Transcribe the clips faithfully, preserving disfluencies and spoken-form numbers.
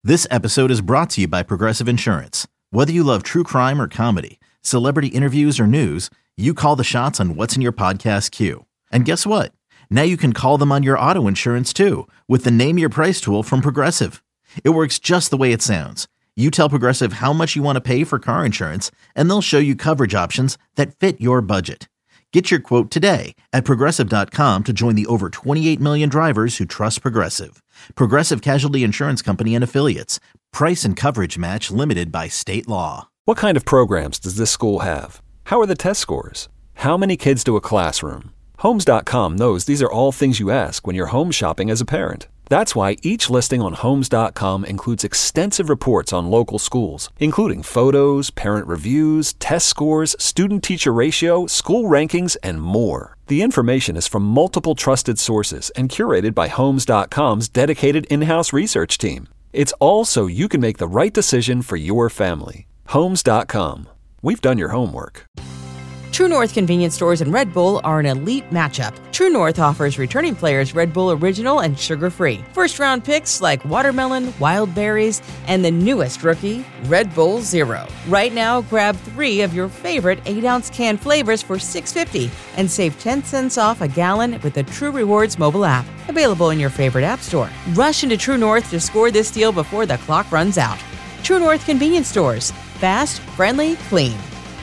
This episode is brought to you by Progressive Insurance. Whether you love true crime or comedy, celebrity interviews or news, you call the shots on what's in your podcast queue. And guess what? Now you can call them on your auto insurance too with the Name Your Price tool from Progressive. It works just the way it sounds. You tell Progressive how much you want to pay for car insurance, and they'll show you coverage options that fit your budget. Get your quote today at Progressive dot com to join the over twenty-eight million drivers who trust Progressive. Progressive Casualty Insurance Company and Affiliates. Price and coverage match limited by state law. What kind of programs does this school have? How are the test scores? How many kids to a classroom? Homes dot com knows these are all things you ask when you're home shopping as a parent. That's why each listing on Homes dot com includes extensive reports on local schools, including photos, parent reviews, test scores, student-teacher ratio, school rankings, and more. The information is from multiple trusted sources and curated by Homes dot com's dedicated in-house research team. It's all so you can make the right decision for your family. Homes dot com. We've done your homework. True North convenience stores and Red Bull are an elite matchup. True North offers returning players Red Bull Original and sugar-free. First-round picks like watermelon, wild berries, and the newest rookie, Red Bull Zero. Right now, grab three of your favorite eight-ounce can flavors for six dollars and fifty cents and save ten cents off a gallon with the True Rewards mobile app. Available in your favorite app store. Rush into True North to score this deal before the clock runs out. True North convenience stores. Fast, friendly, clean.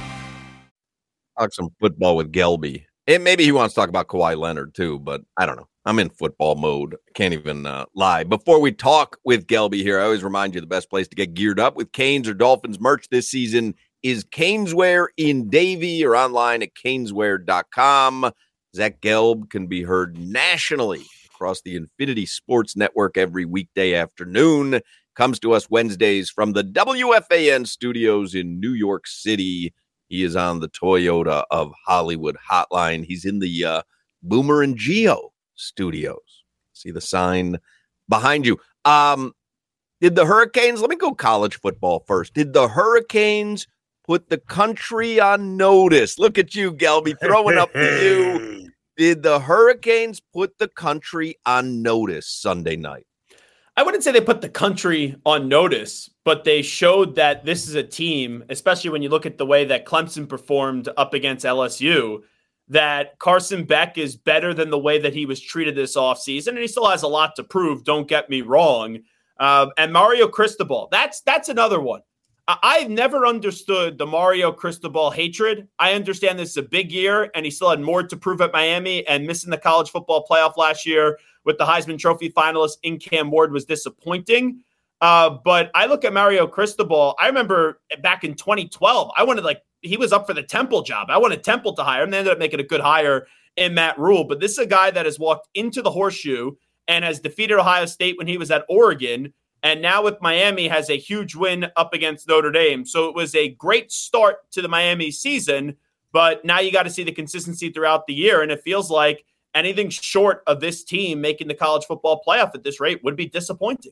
Talk some football with Gelby. And maybe he wants to talk about Kawhi Leonard too, but I don't know. I'm in football mode. I can't even uh, lie. Before we talk with Gelby here, I always remind you the best place to get geared up with Canes or Dolphins merch this season is Caneswear in Davie or online at caneswear dot com. Zach Gelb can be heard nationally across the Infinity Sports Network every weekday afternoon. Comes to us Wednesdays from the W F A N studios in New York City. He is on the Toyota of Hollywood hotline. He's in the uh, Boomer and Geo studios. See the sign behind you. Um, did the Hurricanes, let me go college football first. Did the Hurricanes put the country on notice? Look at you, Gelby, throwing up to you. Did the Hurricanes put the country on notice Sunday night? I wouldn't say they put the country on notice, but they showed that this is a team, especially when you look at the way that Clemson performed up against L S U, that Carson Beck is better than the way that he was treated this offseason, and he still has a lot to prove, don't get me wrong. Uh, and Mario Cristobal, that's that's another one. I- I've never understood the Mario Cristobal hatred. I understand this is a big year, and he still had more to prove at Miami, and missing the college football playoff last year with the Heisman Trophy finalist in Cam Ward was disappointing. Uh, but I look at Mario Cristobal. I remember back in twenty twelve, I wanted like, he was up for the Temple job. I wanted Temple to hire him. They ended up making a good hire in Matt Rule. But this is a guy that has walked into the horseshoe and has defeated Ohio State when he was at Oregon. And now with Miami has a huge win up against Notre Dame. So it was a great start to the Miami season, but now you got to see the consistency throughout the year. And it feels like anything short of this team making the college football playoff at this rate would be disappointing.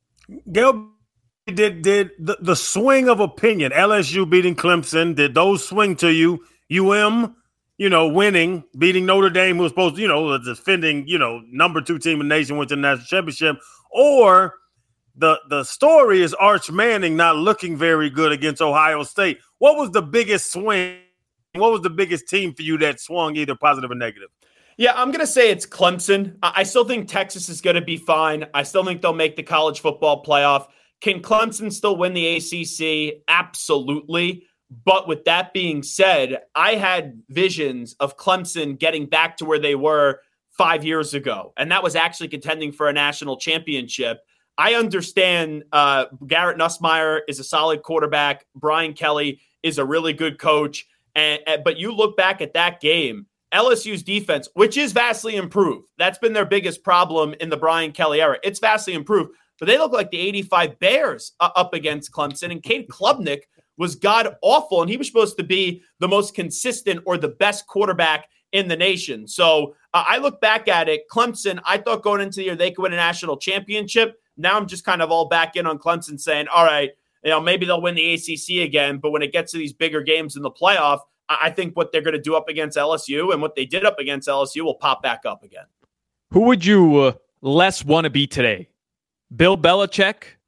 Gail, did did the, the swing of opinion, L S U beating Clemson, did those swing to you? U M, you know, winning, beating Notre Dame, who was supposed to, you know, the defending, you know, number two team in the nation, went to the national championship, or the the story is Arch Manning not looking very good against Ohio State. What was the biggest swing? What was the biggest team for you that swung either positive or negative? Yeah, I'm going to say it's Clemson. I still think Texas is going to be fine. I still think they'll make the college football playoff. Can Clemson still win the A C C? Absolutely. But with that being said, I had visions of Clemson getting back to where they were five years ago, and that was actually contending for a national championship. I understand uh, Garrett Nussmeier is a solid quarterback. Brian Kelly is a really good coach. And, and but you look back at that game, L S U's defense, which is vastly improved. That's been their biggest problem in the Brian Kelly era. It's vastly improved, but they look like the eighty-five Bears uh, up against Clemson. And Cade Klubnik was god awful, and he was supposed to be the most consistent or the best quarterback in the nation. So uh, I look back at it. Clemson, I thought going into the year they could win a national championship. Now I'm just kind of all back in on Clemson saying, all right, you know, maybe they'll win the A C C again, but when it gets to these bigger games in the playoff, I think what they're going to do up against L S U and what they did up against L S U will pop back up again. Who would you uh, less want to be today? Bill Belichick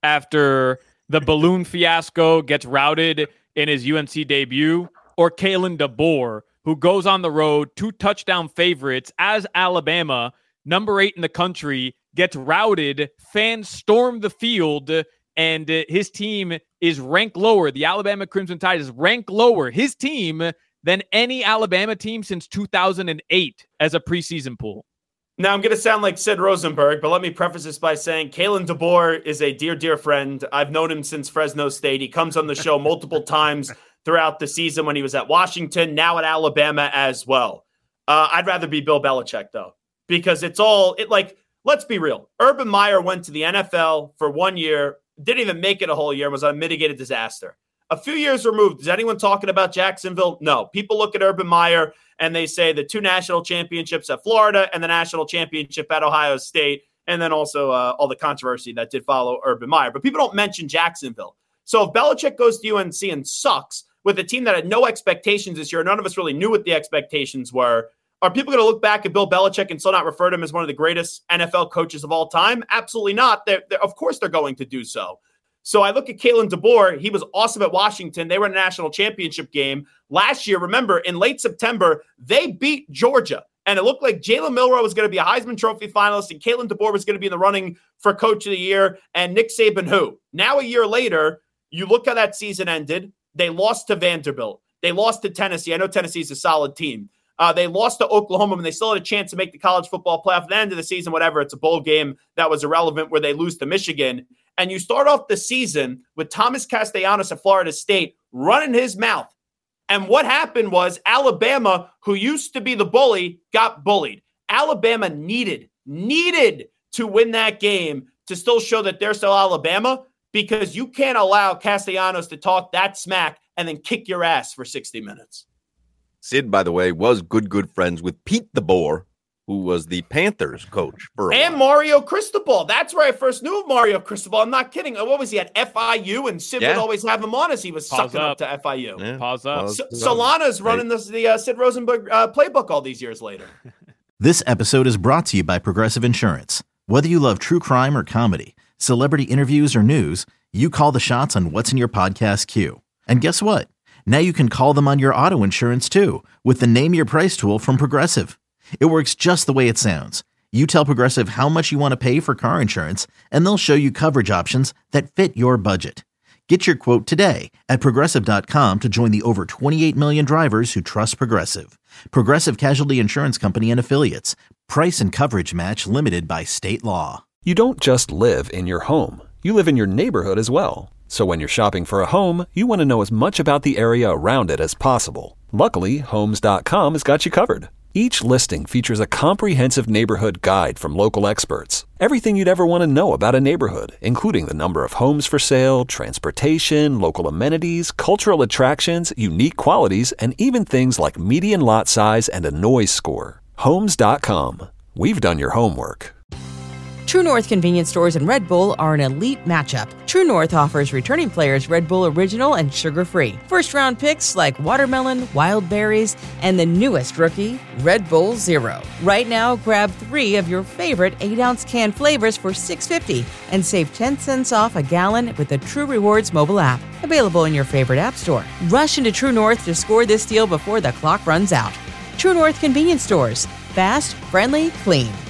after the balloon fiasco, gets routed in his U N C debut, or Kalen DeBoer, who goes on the road, two touchdown favorites as Alabama, number eight in the country, gets routed, fans storm the field, and uh, his team is ranked lower. The Alabama Crimson Tide is ranked lower, his team, than any Alabama team since two thousand eight as a preseason pool. Now, I'm going to sound like Sid Rosenberg, but let me preface this by saying Kalen DeBoer is a dear, dear friend. I've known him since Fresno State. He comes on the show multiple times throughout the season when he was at Washington, now at Alabama as well. Uh, I'd rather be Bill Belichick, though, because it's all it like, let's be real. Urban Meyer went to the N F L for one year, didn't even make it a whole year, was a mitigated disaster. A few years removed, is anyone talking about Jacksonville? No. People look at Urban Meyer and they say the two national championships at Florida and the national championship at Ohio State, and then also uh, all the controversy that did follow Urban Meyer. But people don't mention Jacksonville. So if Belichick goes to U N C and sucks with a team that had no expectations this year, none of us really knew what the expectations were, are people going to look back at Bill Belichick and still not refer to him as one of the greatest N F L coaches of all time? Absolutely not. They're, they're, of course they're going to do so. So I look at Kalen DeBoer. He was awesome at Washington. They were in a national championship game. Last year, remember, in late September, they beat Georgia. And it looked like Jalen Milroe was going to be a Heisman Trophy finalist and Kalen DeBoer was going to be in the running for Coach of the Year. And Nick Saban who? Now a year later, you look how that season ended. They lost to Vanderbilt. They lost to Tennessee. I know Tennessee's a solid team. Uh, they lost to Oklahoma, and they still had a chance to make the college football playoff. At the end of the season, whatever, it's a bowl game that was irrelevant where they lose to Michigan. And you start off the season with Thomas Castellanos at Florida State running his mouth. And what happened was Alabama, who used to be the bully, got bullied. Alabama needed, needed to win that game to still show that they're still Alabama, because you can't allow Castellanos to talk that smack and then kick your ass for sixty minutes. Sid, by the way, was good, good friends with Pete DeBoer, who was the Panthers coach for a and while. Mario Cristobal. That's where I first knew of Mario Cristobal. I'm not kidding. What was he at F I U? And Sid Yeah. would always have him on as he was Pause sucking up. up to F I U. Yeah. Pause up. Pause. S- Solana's running the, the uh, Sid Rosenberg uh, playbook all these years later. This episode is brought to you by Progressive Insurance. Whether you love true crime or comedy, celebrity interviews or news, you call the shots on what's in your podcast queue. And guess what? Now you can call them on your auto insurance too with the Name Your Price tool from Progressive. It works just the way it sounds. You tell Progressive how much you want to pay for car insurance, and they'll show you coverage options that fit your budget. Get your quote today at Progressive dot com to join the over twenty-eight million drivers who trust Progressive. Progressive Casualty Insurance Company and Affiliates. Price and coverage match limited by state law. You don't just live in your home. You live in your neighborhood as well. So when you're shopping for a home, you want to know as much about the area around it as possible. Luckily, Homes dot com has got you covered. Each listing features a comprehensive neighborhood guide from local experts. Everything you'd ever want to know about a neighborhood, including the number of homes for sale, transportation, local amenities, cultural attractions, unique qualities, and even things like median lot size and a noise score. Homes dot com. We've done your homework. True North convenience stores and Red Bull are an elite matchup. True North offers returning players Red Bull Original and sugar-free. First-round picks like watermelon, wild berries, and the newest rookie, Red Bull Zero. Right now, grab three of your favorite eight-ounce can flavors for six dollars and fifty cents and save ten cents off a gallon with the True Rewards mobile app. Available in your favorite app store. Rush into True North to score this deal before the clock runs out. True North convenience stores. Fast, friendly, clean.